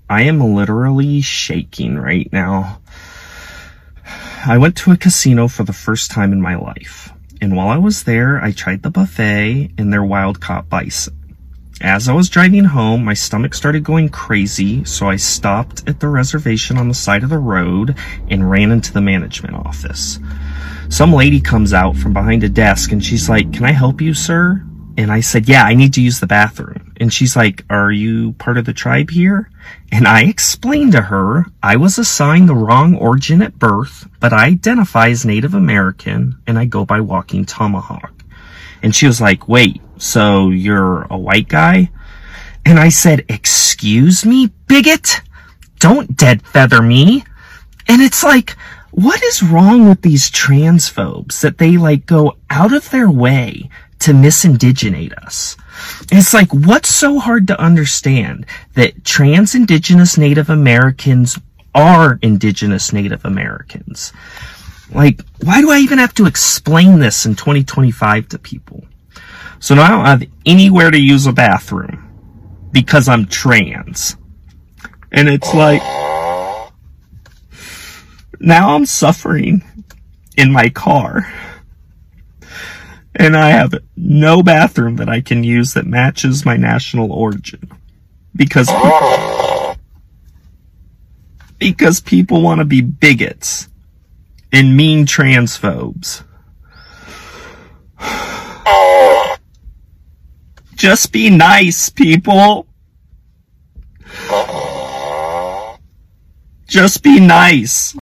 I am literally shaking right now. I went to a casino for the first time in my life, and while I was there, I tried the buffet and their wild-caught bison. As I was driving home, my stomach started going crazy, so I stopped at the reservation on the side of the road and ran into the management office. Some lady comes out from behind a desk and she's like, "Can I help you, sir?" And I said, "Yeah, I need to use the bathroom." And she's like, "Are you part of the tribe here?" And I explained to her I was assigned the wrong origin at birth, but I identify as Native American and I go by Walking Tomahawk. And she was like, "Wait, so you're a white guy?" And I said, "Excuse me, bigot? Don't dead feather me." And it's like, what is wrong with these transphobes that they go out of their way to misindigenate us? It's like, what's so hard to understand that trans indigenous Native Americans are indigenous Native Americans? Why do I even have to explain this in 2025 to people? So now I don't have anywhere to use a bathroom because I'm trans. And it's like, now I'm suffering in my car. And I have no bathroom that I can use that matches my national origin. Because people want to be bigots and mean transphobes. Just be nice, people. Just be nice.